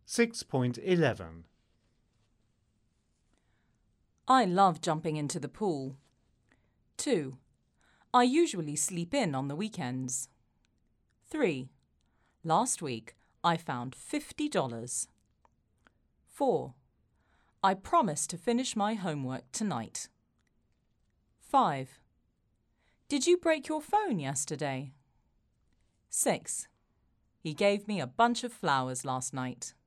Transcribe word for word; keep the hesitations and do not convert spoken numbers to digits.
six point eleven. I love jumping into the pool. two. I usually sleep in on the weekends. three. Last week, I found fifty dollars. four. I promised to finish my homework tonight. five. Did you break your phone yesterday? six. He gave me a bunch of flowers last night.